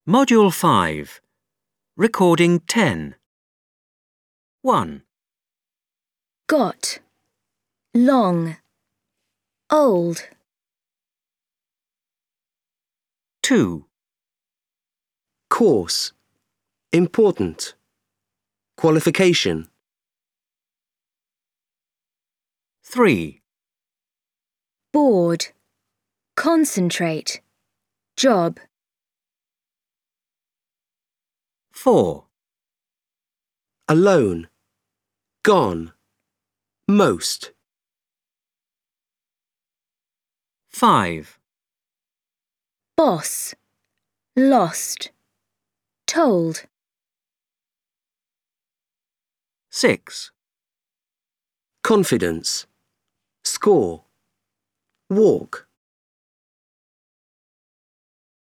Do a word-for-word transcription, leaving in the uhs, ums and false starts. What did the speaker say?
Module five. Recording ten. one. Got, long, old. two. Course, important, qualification. three. Bored, concentrate, job. four. Alone, gone, most. five. Boss, lost, told. six. Confidence, score, walk.